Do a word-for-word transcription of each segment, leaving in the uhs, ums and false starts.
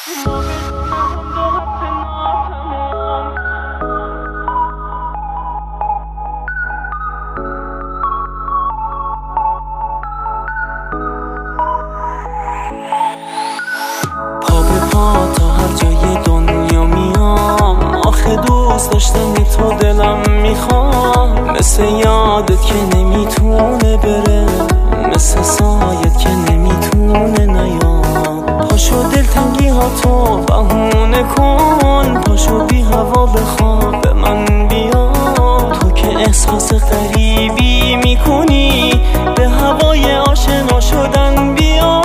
پا به پا تا هر جای دنیا میام، آخه دوست داشتن تو دلم میخوام. مثل یادت که نمیتونه بره، مثل سایت که نمیتونه نیاد. پاشو دلتنگی ها تو بهونه کن، پاشو بی هوا بخواب به من بیا. تو که احساس غریبی میکنی، به هوای آشنا شدن بیا.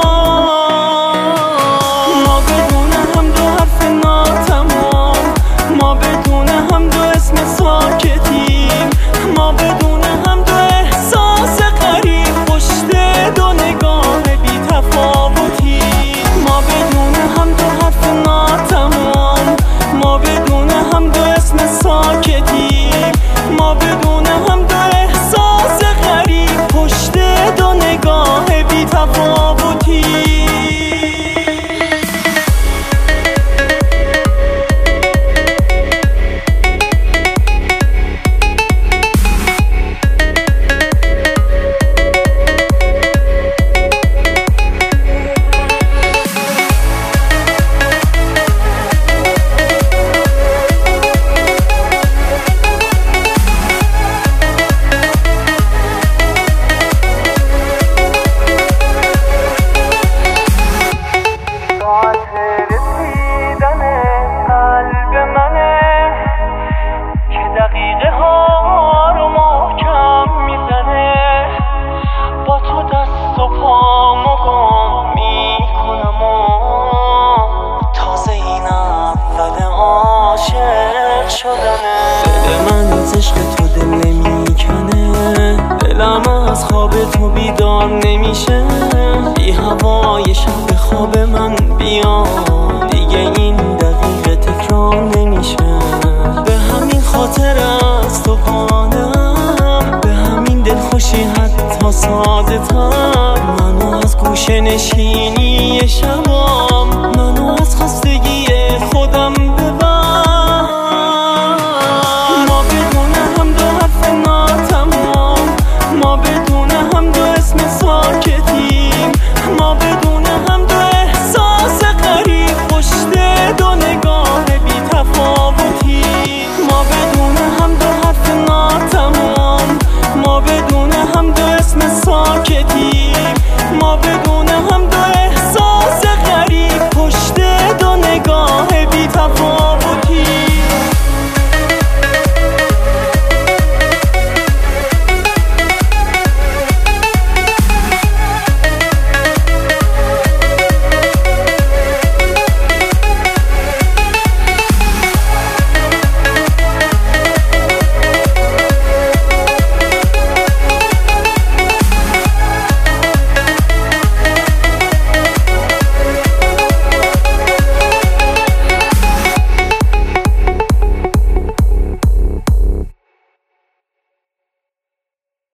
ما بدون هم دو حرف ناتمام، ما بدون هم دو اسم ساکتیم، ما بدون هم دو احساس غریب پشت دو نگاه بی تفاوتی. ما بدون هم دو حرف ناتمام، ما بدون هم دو اسم ساکتیم، ما بدون هم دو احساس غریب پشت دو نگاه بی تفاوتی. دل من از عشق تو دل نمیکنه، دلم از خواب تو بیدار نمیشه. بی هوای شب خواب من بیا، دیگه این دقیقه تکرار نمیشه. به همین خاطر از تو قانم، به همین دل خوشی حتی ساده تر، منو از گوشه نشینی شب